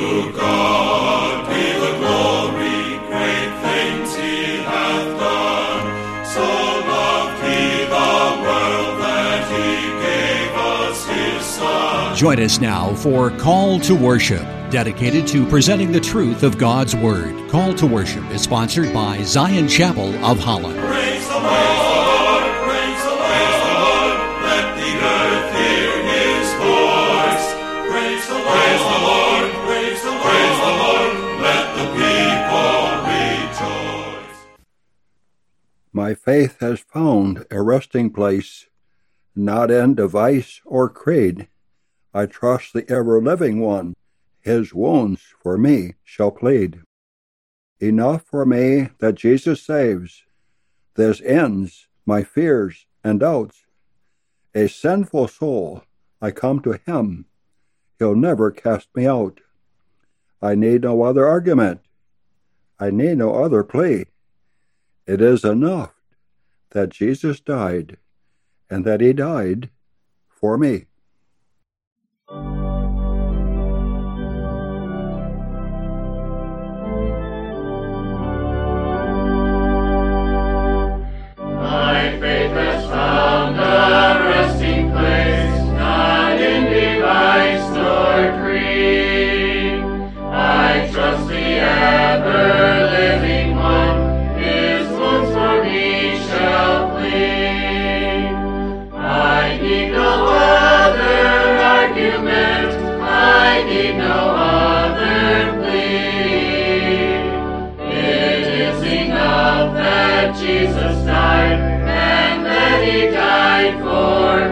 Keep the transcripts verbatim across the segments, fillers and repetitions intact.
To God be the glory, great things he hath done. So loved he the world that he gave us his Son. Join us now for Call to Worship, dedicated to presenting the truth of God's Word. Call to Worship is sponsored by Zion Chapel of Holland. Praise the Lord, praise the Lord, let the earth hear his voice. Praise the Lord, praise the Lord, praise the Lord, let the people rejoice. My faith has found a resting place, not in device or creed. I trust the ever-living one, his wounds for me shall plead. Enough for me that Jesus saves. This ends my fears and doubts. A sinful soul, I come to him. He'll never cast me out. I need no other argument. I need no other plea. It is enough that Jesus died, and that he died for me. My faith has found a resting place, not in device nor creed. I trust the ever-living one, his wounds for me shall plead. I need no other argument, I need no other plea. It is enough that Jesus died, and that he died for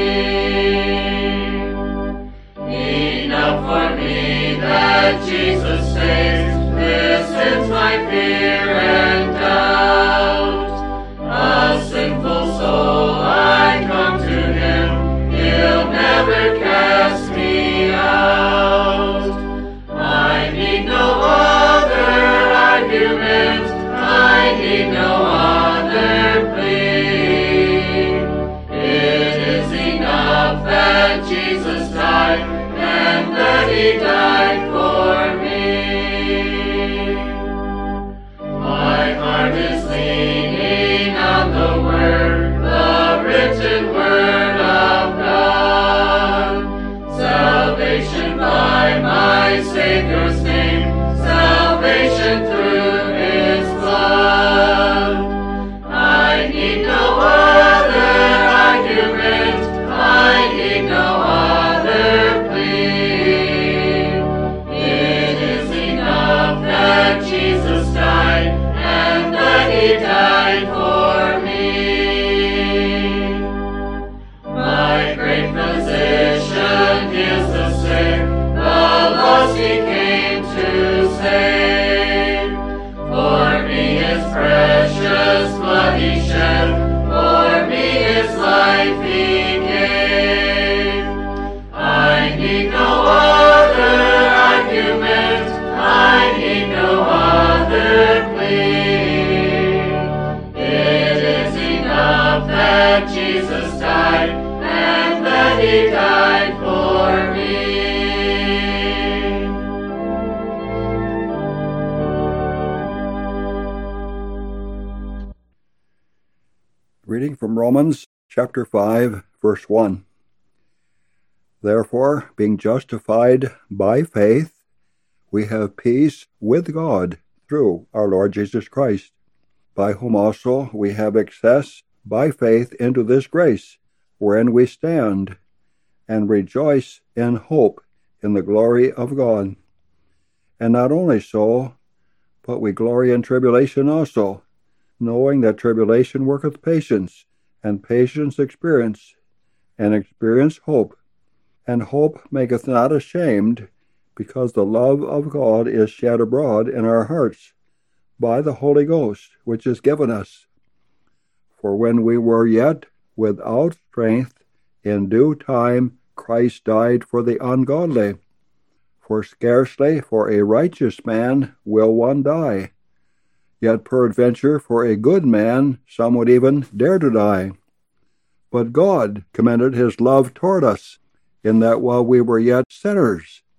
me. Enough for me that Jesus saves. This ends my fear and doubt. A sinful soul, I come to him. He'll never cast me out. I need no other argument. I need no other plea. It is enough that Jesus died, and that he died for me. My heart is leaning on the word, the written word of God. Salvation by my Savior's name, salvation through his blood. I need no other argument, I need no other plea. It is enough that Jesus died, and that he died for me. My great physician heals the sick, the lost he came to save. For me his precious blood he shed, for me his life he gave. I need no other argument, I need no other plea. It is enough that Jesus died, and that he died for me. Reading from Romans chapter five, verse one. Therefore, being justified by faith, we have peace with God through our Lord Jesus Christ, by whom also we have access by faith into this grace, wherein we stand, and rejoice in hope in the glory of God. And not only so, but we glory in tribulation also, knowing that tribulation worketh patience, and patience experience, and experience hope. And hope maketh not ashamed, because the love of God is shed abroad in our hearts by the Holy Ghost, which is given us. For when we were yet without strength, in due time Christ died for the ungodly. For scarcely for a righteous man will one die, yet peradventure for a good man some would even dare to die. But God commended his love toward us, in that while we were yet sinners,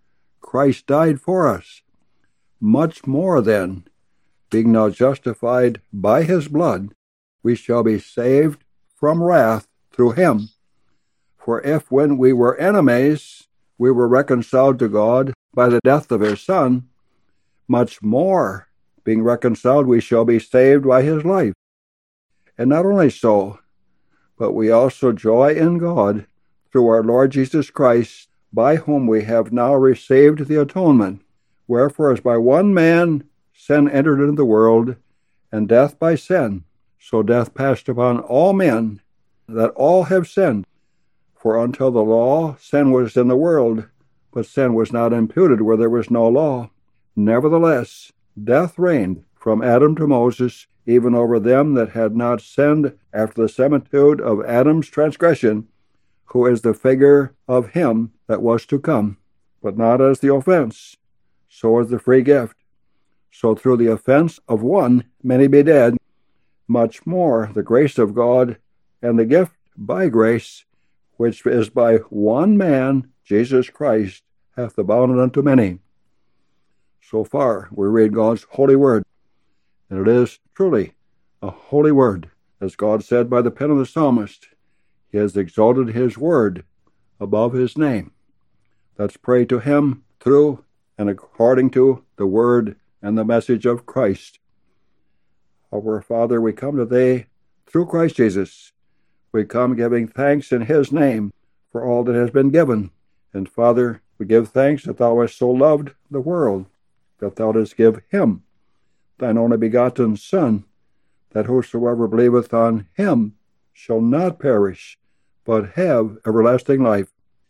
Christ died for us, much more then, being now justified by his blood, we shall be saved from wrath through him. For if when we were enemies, we were reconciled to God by the death of his Son, much more, being reconciled, we shall be saved by his life. And not only so, but we also joy in God through our Lord Jesus Christ, by whom we have now received the atonement. Wherefore, as by one man sin entered into the world, and death by sin, so death passed upon all men, that all have sinned. For until the law, sin was in the world, but sin was not imputed where there was no law. Nevertheless, death reigned from Adam to Moses, even over them that had not sinned after the similitude of Adam's transgression, who is the figure of him that was to come, but not as the offense, so as the free gift. So through the offense of one many be dead, much more the grace of God and the gift by grace, which is by one man, Jesus Christ, hath abounded unto many. So far we read God's holy word, and it is truly a holy word. As God said by the pen of the psalmist, he has exalted his word above his name. Let's pray to him through and according to the word and the message of Christ. Our Father, we come to thee through Christ Jesus. We come giving thanks in his name for all that has been given. And Father, we give thanks that thou hast so loved the world, that thou didst give him, thine only begotten Son, that whosoever believeth on him shall not perish, but have everlasting life.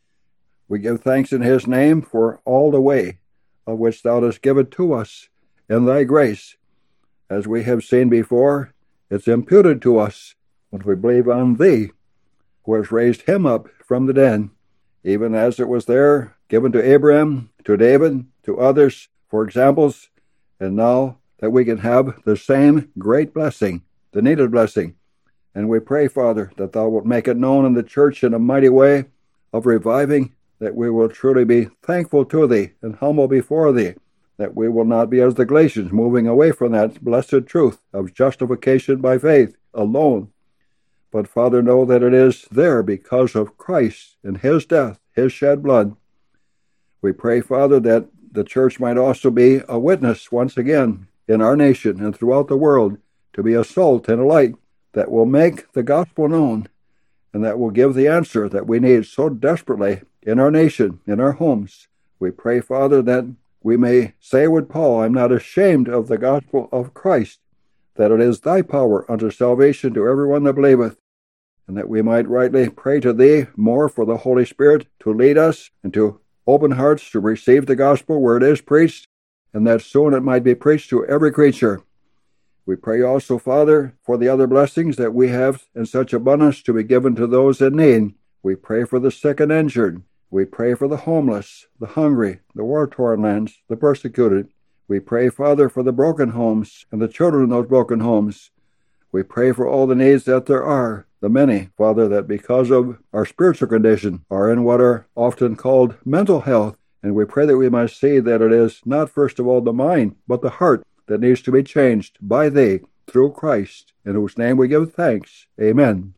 We give thanks in his name for all the way of which thou dost give it to us in thy grace. As we have seen before, it's imputed to us when we believe on thee, who has raised him up from the dead, even as it was there given to Abraham, to David, to others for examples, and now that we can have the same great blessing, the needed blessing. And we pray, Father, that thou wilt make it known in the church in a mighty way of reviving, that we will truly be thankful to thee and humble before thee, that we will not be as the Galatians, moving away from that blessed truth of justification by faith alone. But, Father, know that it is there because of Christ and his death, his shed blood. We pray, Father, that the church might also be a witness once again in our nation and throughout the world, to be a salt and a light that will make the gospel known and that will give the answer that we need so desperately in our nation, in our homes. We pray, Father, that we may say with Paul, I'm not ashamed of the gospel of Christ, that it is thy power unto salvation to everyone that believeth, and that we might rightly pray to thee more for the Holy Spirit to lead us and to open hearts to receive the gospel where it is preached, and that soon it might be preached to every creature. We pray also, Father, for the other blessings that we have in such abundance to be given to those in need. We pray for the sick and injured. We pray for the homeless, the hungry, the war-torn lands, the persecuted. We pray, Father, for the broken homes and the children in those broken homes. We pray for all the needs that there are, the many, Father, that because of our spiritual condition are in what are often called mental health. And we pray that we might see that it is not first of all the mind, but the heart that needs to be changed by thee through Christ, in whose name we give thanks. Amen.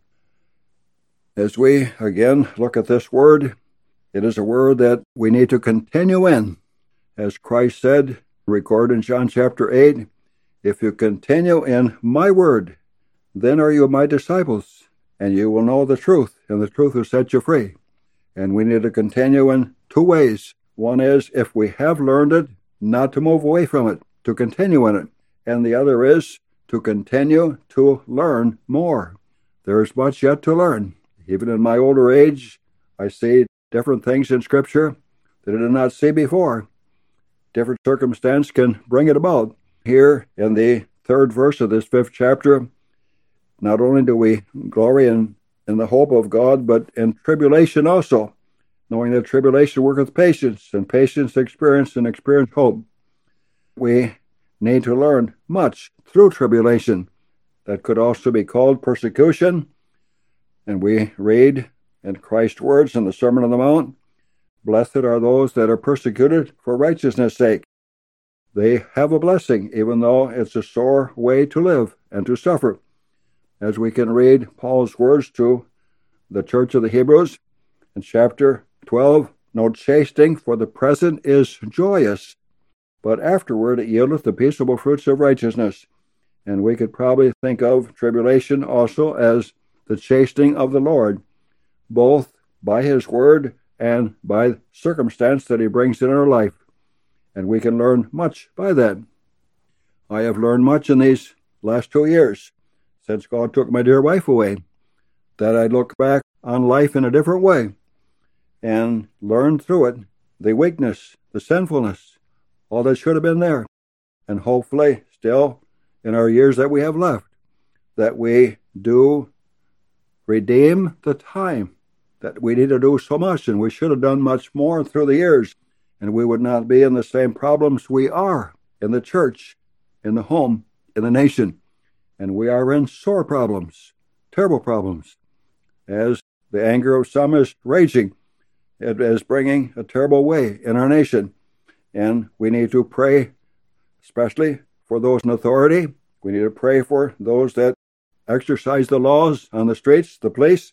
As we again look at this word, it is a word that we need to continue in. As Christ said, recorded in John chapter eight, if you continue in my word, then are you my disciples, and you will know the truth, and the truth will set you free. And we need to continue in two ways. One is, if we have learned it, not to move away from it, to continue in it. And the other is to continue to learn more. There is much yet to learn. Even in my older age, I see different things in Scripture that I did not see before. Different circumstance can bring it about. Here in the third verse of this fifth chapter, not only do we glory in, in the hope of God, but in tribulation also, knowing that tribulation worketh patience, and patience experience, and experience hope. We need to learn much through tribulation. That could also be called persecution. And we read in Christ's words in the Sermon on the Mount, Blessed are those that are persecuted for righteousness' sake. They have a blessing, even though it's a sore way to live and to suffer. As we can read Paul's words to the church of the Hebrews in chapter twelve, no chastening for the present is joyous, but afterward it yieldeth the peaceable fruits of righteousness. And we could probably think of tribulation also as the chastening of the Lord, both by his word and by circumstance that he brings in our life. And we can learn much by that. I have learned much in these last two years, since God took my dear wife away, that I look back on life in a different way and learn through it the weakness, the sinfulness, all that should have been there. And hopefully still in our years that we have left, that we do redeem the time that we need to do so much, and we should have done much more through the years, and we would not be in the same problems we are in the church, in the home, in the nation. And we are in sore problems, terrible problems, as the anger of some is raging. It is bringing a terrible way in our nation. And we need to pray, especially for those in authority. We need to pray for those that exercise the laws on the streets, the police,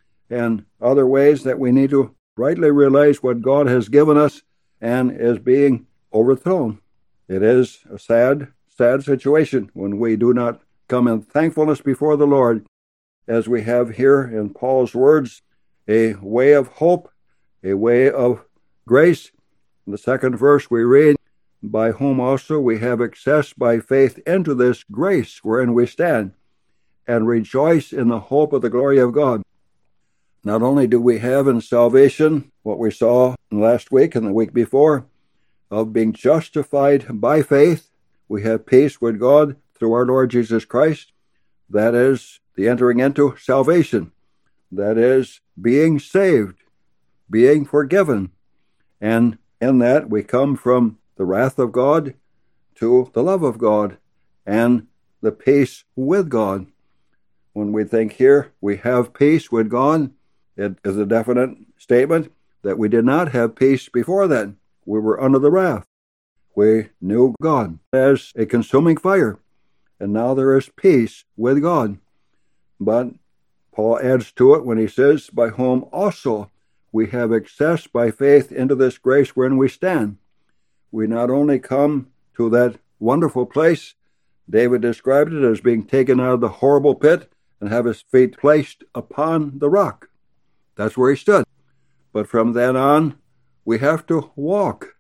and other ways that we need to rightly realize what God has given us and is being overthrown. It is a sad, sad situation when we do not come in thankfulness before the Lord, as we have here in Paul's words, a way of hope, a way of grace. In the second verse we read, by whom also we have access by faith into this grace wherein we stand, and rejoice in the hope of the glory of God. Not only do we have in salvation what we saw last week and the week before, of being justified by faith, we have peace with God through our Lord Jesus Christ. That is the entering into salvation. That is being saved, being forgiven. And in that we come from the wrath of God to the love of God and the peace with God. When we think here we have peace with God, it is a definite statement that we did not have peace before that. We were under the wrath. We knew God as a consuming fire, and now there is peace with God. But Paul adds to it when he says, by whom also we have access by faith into this grace wherein we stand. We not only come to that wonderful place, David described it as being taken out of the horrible pit and have his feet placed upon the rock. That's where he stood. But from then on, we have to walk.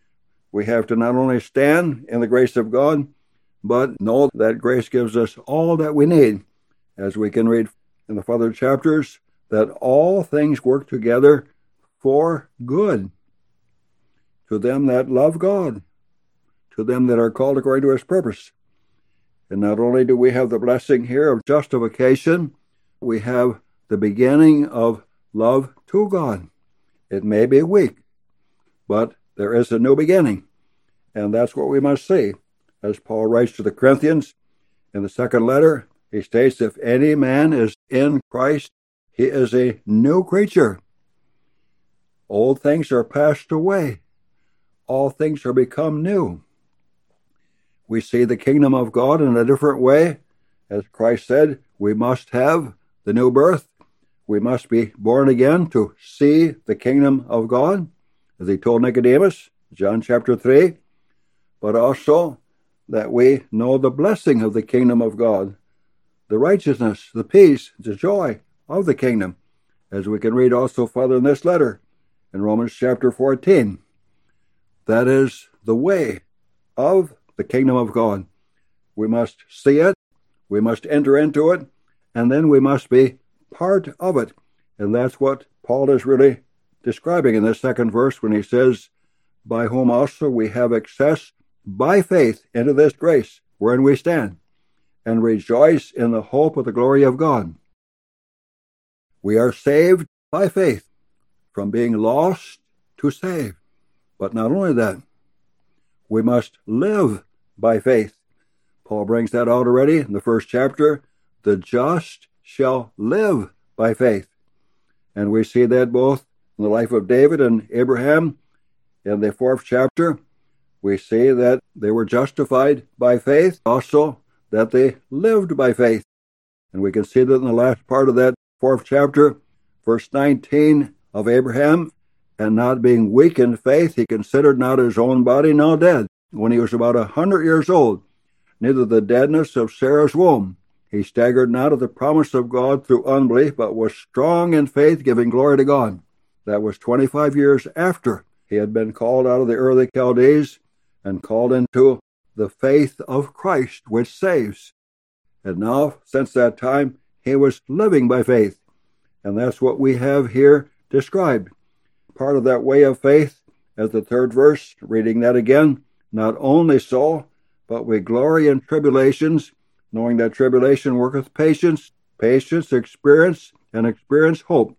We have to not only stand in the grace of God, but know that grace gives us all that we need. As we can read in the further chapters, that all things work together for good to them that love God, to them that are called according to his purpose. And not only do we have the blessing here of justification, we have the beginning of love to God. It may be weak, but there is a new beginning. And that's what we must see. As Paul writes to the Corinthians in the second letter, he states, if any man is in Christ, he is a new creature. Old things are passed away. All things are become new. We see the kingdom of God in a different way. As Christ said, we must have the new birth. We must be born again to see the kingdom of God, as he told Nicodemus, John chapter three. But also that we know the blessing of the kingdom of God, the righteousness, the peace, the joy of the kingdom, as we can read also further in this letter in Romans chapter fourteen. That is the way of the kingdom of God. We must see it, we must enter into it, and then we must be part of it. And that's what Paul is really describing in this second verse when he says, by whom also we have access by faith into this grace wherein we stand, and rejoice in the hope of the glory of God. We are saved by faith, from being lost to saved. But not only that, we must live by faith. Paul brings that out already in the first chapter. The just shall live by faith. And we see that both in the life of David and Abraham, in the fourth chapter, we see that they were justified by faith, also that they lived by faith. And we can see that in the last part of that fourth chapter, verse nineteen of Abraham, and not being weak in faith, he considered not his own body now dead, when he was about a hundred years old, neither the deadness of Sarah's womb. He staggered not at the promise of God through unbelief, but was strong in faith, giving glory to God. That was twenty-five years after he had been called out of the early Chaldees and called into the faith of Christ, which saves. And now, since that time, he was living by faith. And that's what we have here described. Part of that way of faith, as the third verse, reading that again, not only so, but we glory in tribulations, knowing that tribulation worketh patience, patience, experience, and experience, hope.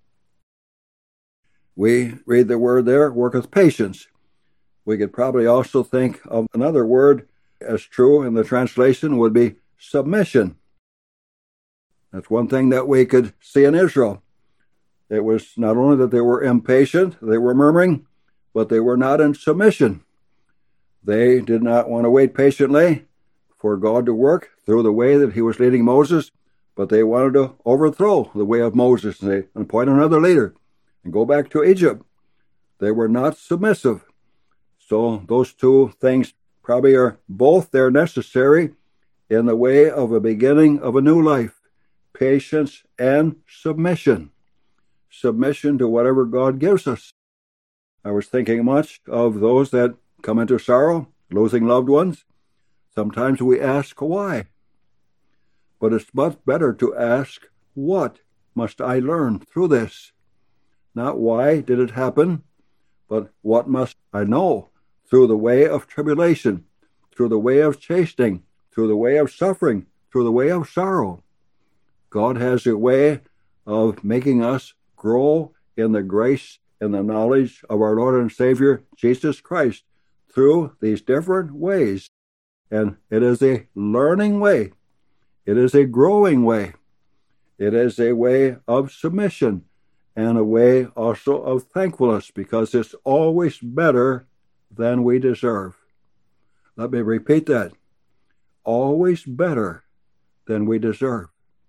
We read the word there, worketh patience. We could probably also think of another word as true in the translation would be submission. That's one thing that we could see in Israel. It was not only that they were impatient, they were murmuring, but they were not in submission. They did not want to wait patiently for God to work through the way that he was leading Moses, but they wanted to overthrow the way of Moses and appoint another leader and go back to Egypt. They were not submissive. So those two things probably are both there necessary in the way of a beginning of a new life. Patience and submission. Submission to whatever God gives us. I was thinking much of those that come into sorrow, losing loved ones. Sometimes we ask why. But it's much better to ask, what must I learn through this? Not why did it happen, but what must I know through the way of tribulation, through the way of chastening, through the way of suffering, through the way of sorrow. God has a way of making us grow in the grace and the knowledge of our Lord and Savior, Jesus Christ, through these different ways. And it is a learning way. It is a growing way. It is a way of submission and a way also of thankfulness, because it's always better than we deserve. Let me repeat that. Always better than we deserve.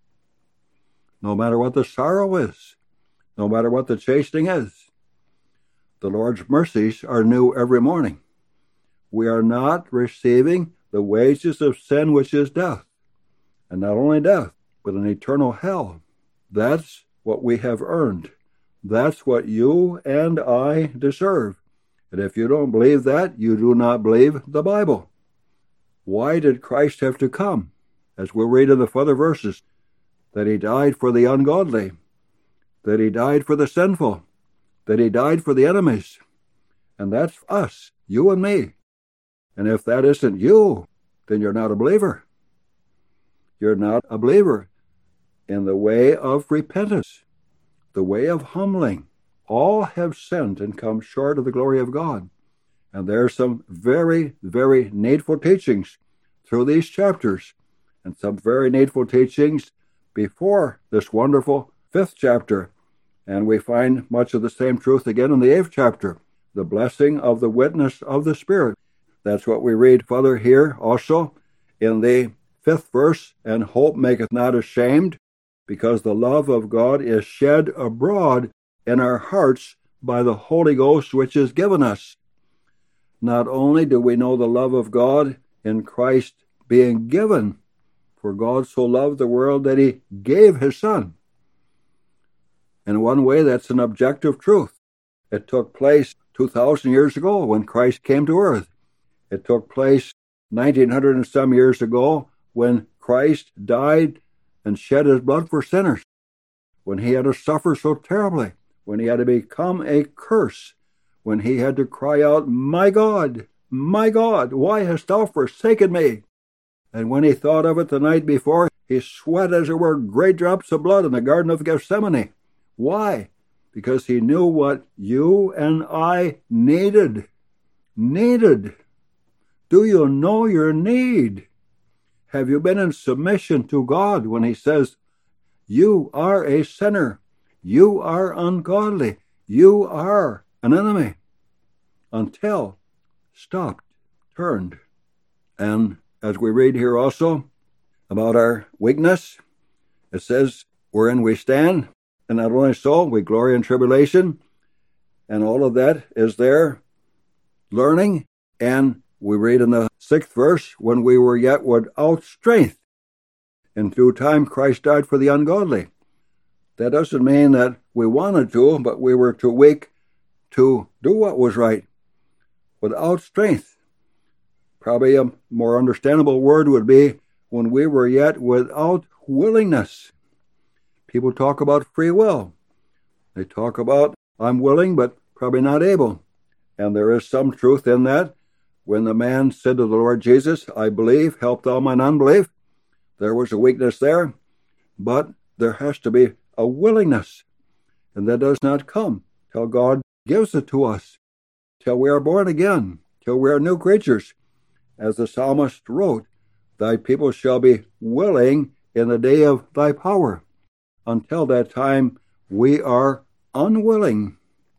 No matter what the sorrow is, no matter what the chastening is, the Lord's mercies are new every morning. We are not receiving the wages of sin, which is death. And not only death, but an eternal hell. That's what we have earned. That's what you and I deserve. And if you don't believe that, you do not believe the Bible. Why did Christ have to come? As we'll read in the further verses, that he died for the ungodly, that he died for the sinful, that he died for the enemies. And that's us, you and me. And if that isn't you, then you're not a believer. You're not a believer in the way of repentance, the way of humbling. All have sinned and come short of the glory of God. And there are some very, very needful teachings through these chapters, and some very needful teachings before this wonderful fifth chapter. And we find much of the same truth again in the eighth chapter, the blessing of the witness of the Spirit. That's what we read further here also in the fifth verse, and hope maketh not ashamed, because the love of God is shed abroad in our hearts by the Holy Ghost which is given us. Not only do we know the love of God in Christ being given, for God so loved the world that he gave his Son. In one way, that's an objective truth. It took place two thousand years ago when Christ came to earth. It took place nineteen hundred and some years ago when Christ died and shed his blood for sinners, when he had to suffer so terribly, when he had to become a curse, when he had to cry out, "My God, my God, why hast thou forsaken me?" And when he thought of it the night before, he sweat, as it were, great drops of blood in the Garden of Gethsemane. Why? Because he knew what you and I needed. Needed. Do you know your need? Have you been in submission to God when he says, you are a sinner, you are ungodly, You are an enemy until stopped, turned. And as we read here also about our weakness, it says, wherein we stand, and not only so, we glory in tribulation, and all of that is there, learning. And we read in the sixth verse, when we were yet without strength, in due time Christ died for the ungodly. That doesn't mean that we wanted to, but we were too weak to do what was right. Without strength. Probably a more understandable word would be when we were yet without willingness. People talk about free will. They talk about, I'm willing, but probably not able. And there is some truth in that. When the man said to the Lord Jesus, I believe, help thou mine unbelief, there was a weakness there, but there has to be a willingness. And that does not come till God gives it to us, till we are born again, till we are new creatures. As the psalmist wrote, thy people shall be willing in the day of thy power. Until that time, we are unwilling.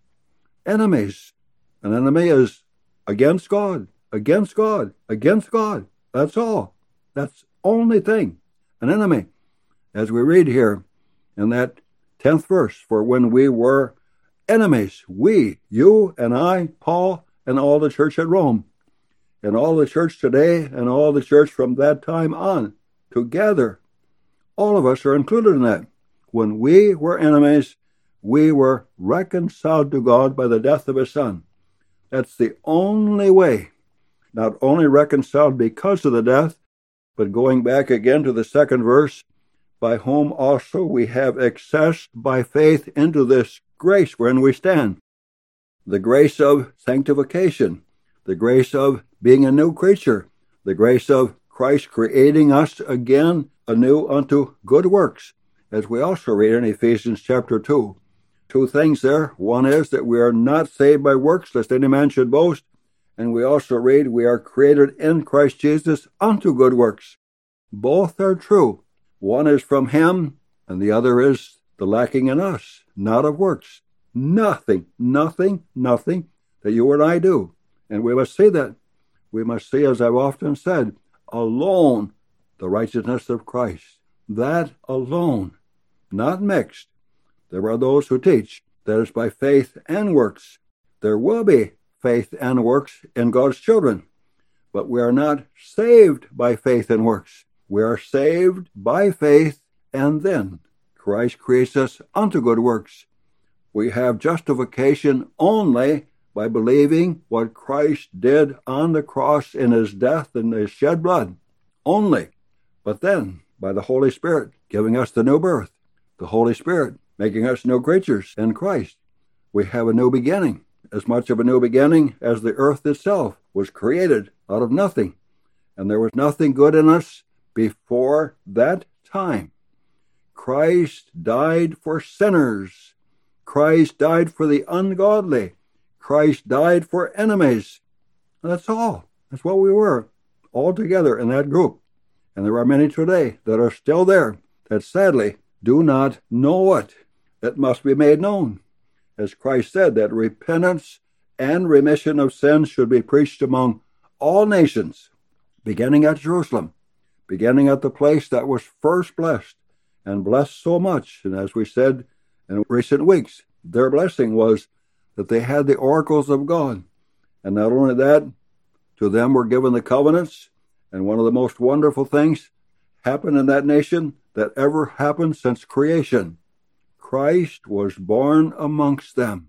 Enemies. An enemy is against God, against God, against God. That's all. That's the only thing. An enemy. As we read here in that tenth verse, for when we were enemies, we, you and I, Paul, and all the church at Rome, and all the church today, and all the church from that time on, together, all of us are included in that. When we were enemies, we were reconciled to God by the death of His Son. That's the only way. Not only reconciled because of the death, but going back again to the second verse, by whom also we have access by faith into this grace wherein we stand. The grace of sanctification, the grace of being a new creature, the grace of Christ creating us again anew unto good works, as we also read in Ephesians chapter two. Two things there. One is that we are not saved by works, lest any man should boast. And we also read we are created in Christ Jesus unto good works. Both are true. One is from Him, and the other is the lacking in us, not of works. Nothing, nothing, nothing that you and I do. And we must see that. We must see, as I've often said, alone the righteousness of Christ. That alone, not mixed. There are those who teach that it's by faith and works. There will be faith and works in God's children, but we are not saved by faith and works. We are saved by faith, and then Christ creates us unto good works. We have justification only by believing what Christ did on the cross in His death and His shed blood. Only. But then, by the Holy Spirit giving us the new birth, the Holy Spirit making us new creatures in Christ, we have a new beginning. As much of a new beginning as the earth itself was created out of nothing. And there was nothing good in us before that time. Christ died for sinners. Christ died for the ungodly. Christ died for enemies. That's all. That's what we were, all together in that group. And there are many today that are still there that sadly do not know it. It must be made known. As Christ said, that repentance and remission of sins should be preached among all nations, beginning at Jerusalem, beginning at the place that was first blessed, and blessed so much. And as we said in recent weeks, their blessing was that they had the oracles of God. And not only that, to them were given the covenants, and one of the most wonderful things happened in that nation that ever happened since creation. Christ was born amongst them.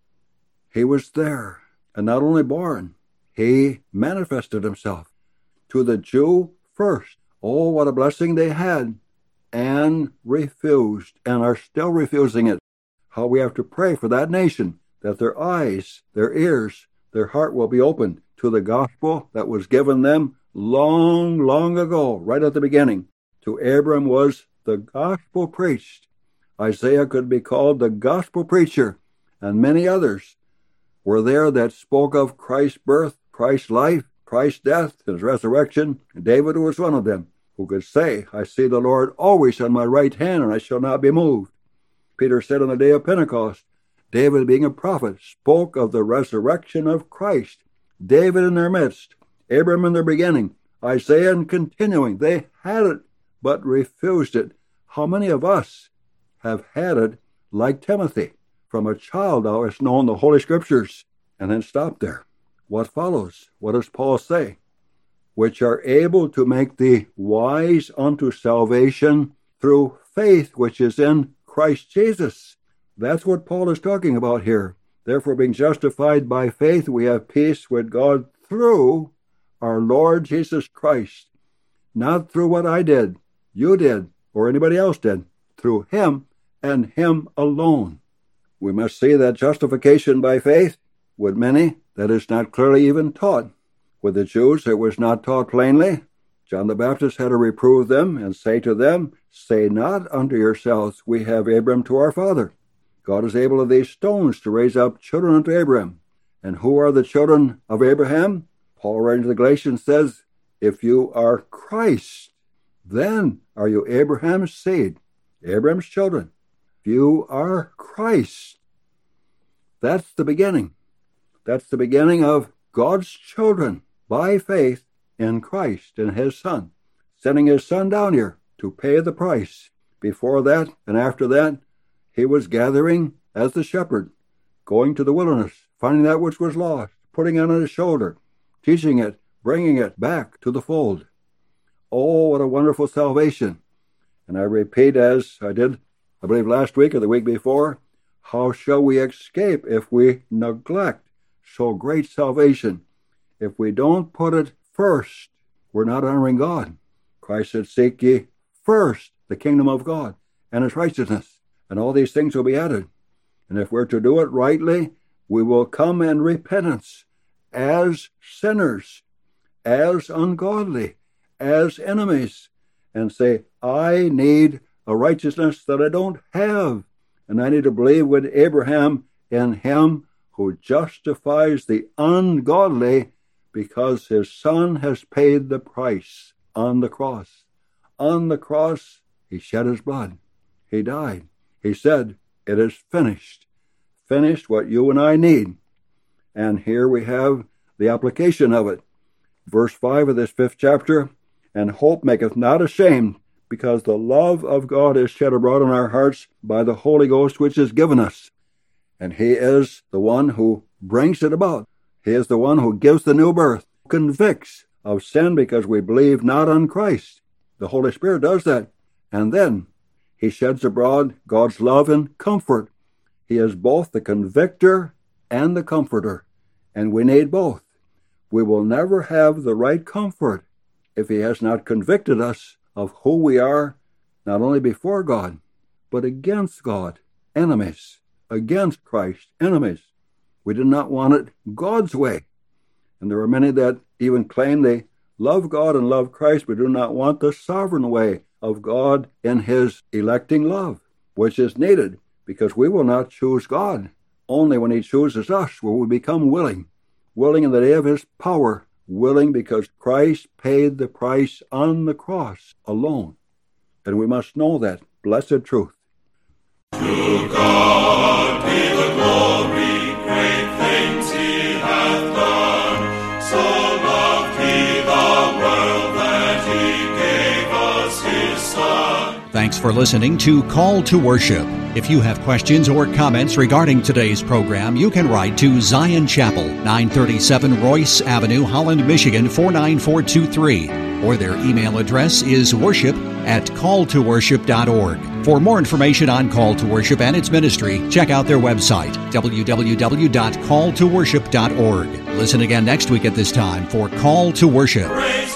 He was there, and not only born, He manifested Himself to the Jew first. Oh, what a blessing they had, and refused, and are still refusing it. How we have to pray for that nation, that their eyes, their ears, their heart will be opened to the gospel that was given them long, long ago, right at the beginning. To Abram was the gospel preached. Isaiah could be called the gospel preacher, and many others were there that spoke of Christ's birth, Christ's life, Christ's death, His resurrection. David was one of them who could say, I see the Lord always on my right hand, and I shall not be moved. Peter said on the day of Pentecost, David, being a prophet, spoke of the resurrection of Christ. David in their midst, Abram in their beginning, Isaiah in continuing. They had it, but refused it. How many of us have had it like Timothy? From a child thou hast known the Holy Scriptures, and then stop there. What follows? What does Paul say? Which are able to make thee wise unto salvation through faith which is in Christ Jesus. That's what Paul is talking about here. Therefore, being justified by faith, we have peace with God through our Lord Jesus Christ. Not through what I did, you did, or anybody else did. Through him and him alone. We must see that justification by faith, with many, that is not clearly even taught. With the Jews, it was not taught plainly. John the Baptist had to reprove them and say to them, say not unto yourselves, we have Abram to our father. God is able of these stones to raise up children unto Abraham. And who are the children of Abraham? Paul, writing to the Galatians, says, if you are Christ, then are you Abraham's seed, Abraham's children. If you are Christ, that's the beginning. That's the beginning of God's children by faith in Christ and his Son, sending his Son down here to pay the price. Before that and after that, he was gathering as the shepherd, going to the wilderness, finding that which was lost, putting it on his shoulder, teaching it, bringing it back to the fold. Oh, what a wonderful salvation. And I repeat, as I did, I believe last week or the week before, how shall we escape if we neglect so great salvation? If we don't put it first, we're not honoring God. Christ said, seek ye first the kingdom of God and his righteousness, and all these things will be added. And if we're to do it rightly, we will come in repentance as sinners, as ungodly, as enemies, and say, I need a righteousness that I don't have, and I need to believe with Abraham in him who justifies the ungodly, because his Son has paid the price on the cross. On the cross, he shed his blood. He died. He said, it is finished. Finished what you and I need. And here we have the application of it. Verse five of this fifth chapter, and hope maketh not ashamed, because the love of God is shed abroad in our hearts by the Holy Ghost which is given us. And he is the one who brings it about. He is the one who gives the new birth, convicts of sin because we believe not on Christ. The Holy Spirit does that. And then he sheds abroad God's love and comfort. He is both the convictor and the comforter, and we need both. We will never have the right comfort if he has not convicted us of who we are, not only before God, but against God, enemies, against Christ, enemies. We did not want it God's way. And there are many that even claim they love God and love Christ, but do not want the sovereign way of God in his electing love, which is needed, because we will not choose God. Only when he chooses us will we become willing, willing in the day of his power, willing because Christ paid the price on the cross alone. And we must know that blessed truth. To God be the glory, great things he hath done. So loved he the world that he gave us his Son. Thanks for listening to Call to Worship. If you have questions or comments regarding today's program, you can write to Zion Chapel, nine thirty-seven Royce Avenue, Holland, Michigan, four nine four two three. Or their email address is worship at call to worship dot org. For more information on Call to Worship and its ministry, check out their website, w w w dot call to worship dot org. Listen again next week at this time for Call to Worship. Praise